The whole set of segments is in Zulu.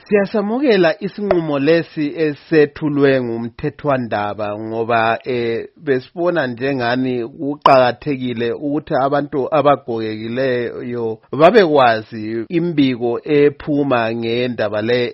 Siyasamukela isinqumo lesi esethulwe ngumthethwandaba ngoba besibona njengani kuqhakathekile ukuthi abantu abagogekileyo babekwazi imbiko ephuma ngendaba le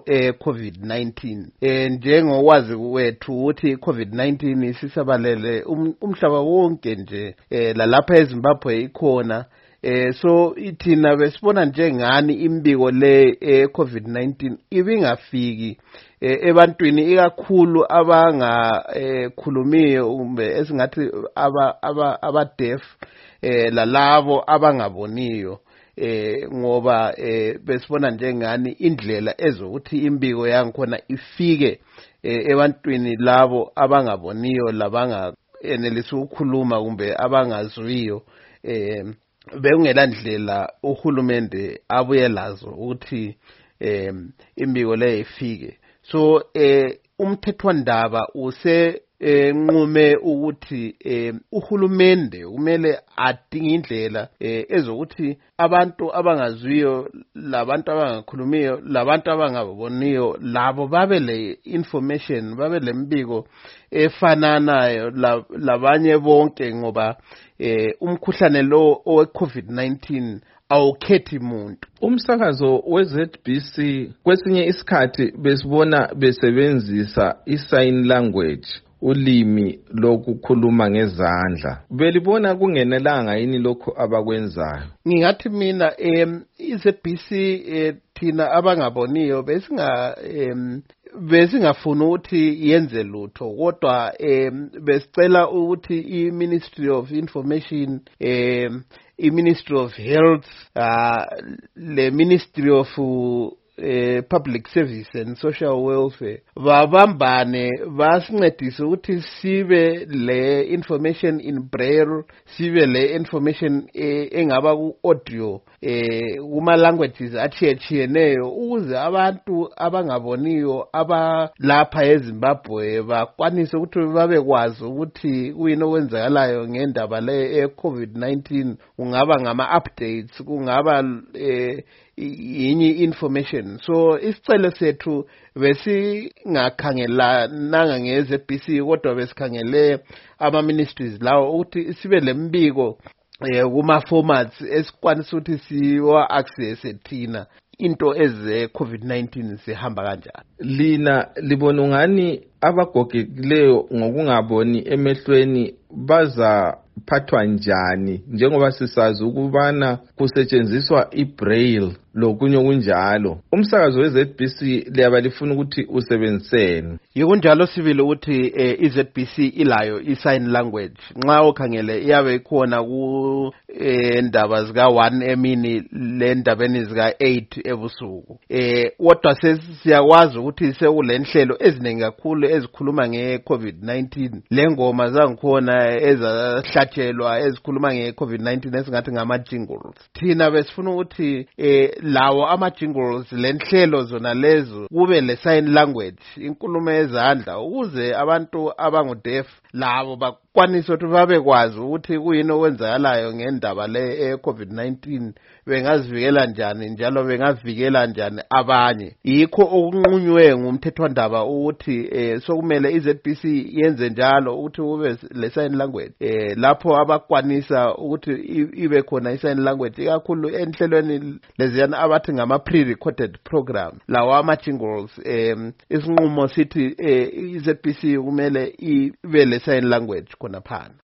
eCovid-19 njengokwazi kwethu ukuthi iCovid-19 isisabalele umhlaba wonke nje lalapha eZimbabwe ikhona so ithina besibona njengani imbiko le eCovid-19 ibingafiki ebantwini ikakhulu abangakhulumiyo kumbe esingathi aba-deaf lalabo abangaboniyo ngoba besibona njengani indlela ezokuthi imbiko yangikhona ifike ebantwini labo abangaboniyo labangayenelisi ukukhuluma kumbe abangazwiyo bekungela ndlela uhulumende abuye lazo ukuthi imbiko le ifike so umthethwandaba nqume ukuthi uhulumende kumele adinge indlela ezokuthi abantu abangazwiyo labantu abangakhulumiyo labantu abangaboniyo labo babe le information babe lembiko efananayo labanye bonke ngoba umkhuhlane lo owe-COVID-19 awukhethi muntu. Umsakazo we-ZBC kwesinye isikhathi besibona besebenzisa i-sign language ulimi lokukhuluma ngezandla. Belibona kungenelanga yini lokho abakwenzayo? Ngingathi mina i-ZBC thina abangaboniyo besingafuna ukuthi yenze lutho kodwa besicela ukuthi i-Ministry of Information i-Ministry of Health le Ministry of Public Service and Social Welfare babambane basincedise ukuthi sibe le information in braille sibe le information engaba ku audio kuma languages achiyeneyo ukuze abantu abangaboniyo abalapha eZimbabwe bakwanise ukuthi babekwazi ukuthi kuyini okwenzakalayo ngendaba le eCovid-19 kungaba ngama updates kungaba yinye information so isicelo sethu besingakhangelananga nge-ZBC kodwa besikhangele ama-ministries lawo ukuthi sibe lembiko kuma-formats esikwanisa ukuthi siwa-access thina into eze-COVID-19 sihamba kanjani. Lina libona ungani abagogekileyo ngokungaboni emehlweni bazaphathwa njani njengoba sisazi ukubana kusetshenziswa i-braille lokunye kunjalo? Umsakazo we-ZBC liyaba lifuna ukuthi usebenziseni. Yikunjalo sibili ukuthi i-ZBC ilayo i-sign language nxa ukhangele iyabe ikhona ku ndaba zika 1 emini le ndabeni zika 8 ebusuku kodwa siyakwazi ukuthi sekulenhlelo eziningi kakhulu ezikhuluma nge-COVID-19 lengoma zangikhona ezahlatshelwa ezikhuluma nge-COVID-19 esingathi ngama-jingles. Thina besifuna ukuthi lawo ama-jingles lenhlelo zona lezo kube le-sign language inkulumo yezandla ukuze abantu abangu-deaf labo bakwanise ukuthi babekwazi ukuthi kuyini okwenzakalayo ngendaba le e-COVID-19 bengazivikela njani njalo bengavikela njani abanye. Yikho okunqunywe ngumthethwandaba ukuthi sokumele i-ZBC yenze njalo ukuthi kube le-sign language lapho abakwanisa ukuthi ibe khona i-sign language ikakhulu enhlelweni leziyana abathi ngama-pre-recorded program lawo ama-jingles isinqumo sithi i-ZBC kumele ibe le-sign language khona phana.